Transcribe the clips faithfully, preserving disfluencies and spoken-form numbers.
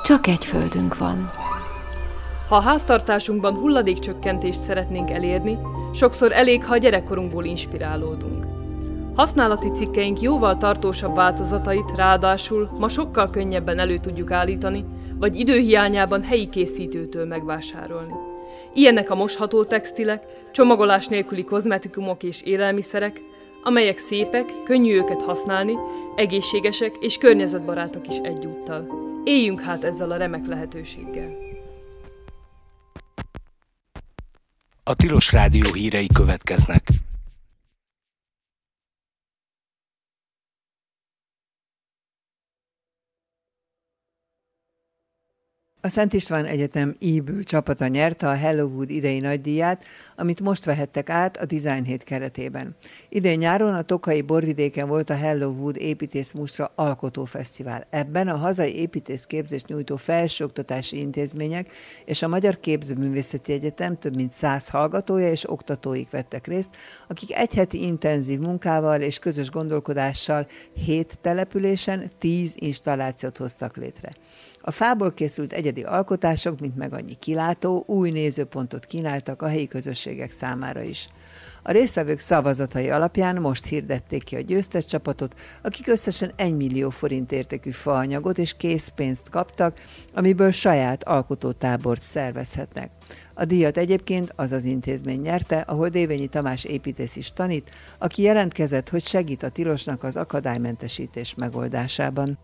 Csak egy földünk van. Ha a háztartásunkban hulladékcsökkentést szeretnénk elérni, sokszor elég, ha a gyerekkorunkból inspirálódunk. Használati cikkeink jóval tartósabb változatait ráadásul ma sokkal könnyebben elő tudjuk állítani, vagy időhiányában helyi készítőtől megvásárolni. Ilyenek a mosható textilek, csomagolás nélküli kozmetikumok és élelmiszerek, amelyek szépek, könnyű őket használni, egészségesek és környezetbarátok is egyúttal. Éljünk hát ezzel a remek lehetőséggel. A Tilos Rádió hírei következnek. A Szent István Egyetem Íbül csapata nyerte a Hello Wood idei nagydíját, amit most vehettek át a Design Hét keretében. Idén nyáron a tokaji borvidéken volt a Hello Wood építészmustra alkotófesztivál. Ebben a hazai építészképzést nyújtó felsőoktatási intézmények és a Magyar Képzőművészeti Egyetem több mint száz hallgatója és oktatóik vettek részt, akik egy heti intenzív munkával és közös gondolkodással hét településen tíz installációt hoztak létre. A fából készült egyedi alkotások, mint meg annyi kilátó, új nézőpontot kínáltak a helyi közösségek számára is. A résztvevők szavazatai alapján most hirdették ki a győztes csapatot, akik összesen egy millió forint értékű faanyagot és készpénzt kaptak, amiből saját alkotótábort szervezhetnek. A díjat egyébként az az intézmény nyerte, ahol Dévényi Tamás építész is tanít, aki jelentkezett, hogy segít a Tilosnak az akadálymentesítés megoldásában.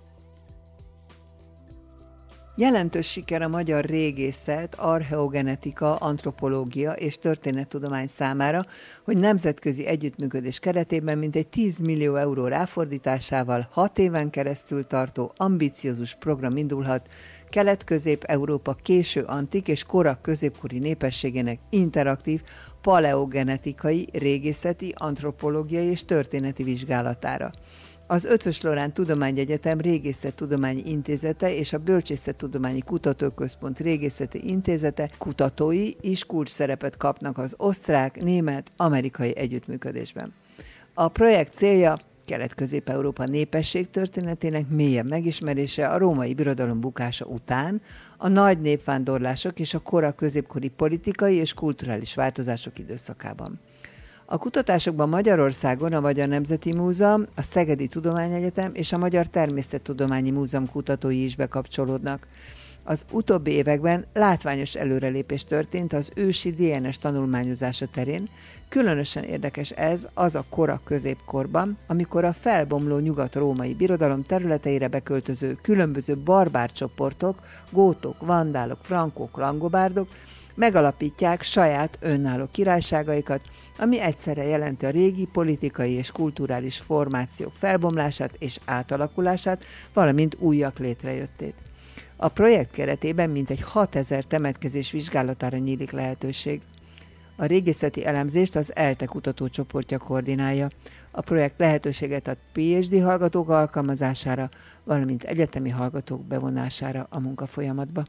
Jelentős siker a magyar régészet, archeogenetika, antropológia és történettudomány számára, hogy nemzetközi együttműködés keretében mintegy tíz millió euró ráfordításával hat éven keresztül tartó ambiciózus program indulhat Kelet-Közép-Európa késő antik és kora középkori népességének interaktív paleogenetikai, régészeti, antropológiai és történeti vizsgálatára. Az Eötvös Loránd Tudományegyetem Régészettudományi Intézete és a Bölcsészettudományi Kutatóközpont Régészeti Intézete kutatói is kulcsszerepet kapnak az osztrák-német-amerikai együttműködésben. A projekt célja Kelet-Közép-Európa népességtörténetének mélyebb megismerése a római birodalom bukása után, a nagy népvándorlások és a kora középkori politikai és kulturális változások időszakában. A kutatásokban Magyarországon a Magyar Nemzeti Múzeum, a Szegedi Tudományegyetem és a Magyar Természettudományi Múzeum kutatói is bekapcsolódnak. Az utóbbi években látványos előrelépés történt az ősi dé en es tanulmányozása terén, különösen érdekes ez az a kora középkorban, amikor a felbomló nyugat-római birodalom területeire beköltöző különböző barbár csoportok, gótok, vandálok, frankok, langobárdok megalapítják saját önálló királyságaikat, ami egyszerre jelenti a régi politikai és kulturális formációk felbomlását és átalakulását, valamint újak létrejöttét. A projekt keretében mintegy hatezer temetkezés vizsgálatára nyílik lehetőség. A régészeti elemzést az ELTE kutatócsoportja koordinálja. A projekt lehetőséget ad pé há dé hallgatók alkalmazására, valamint egyetemi hallgatók bevonására a munkafolyamatba.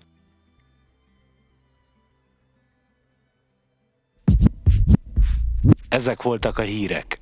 Ezek voltak a hírek.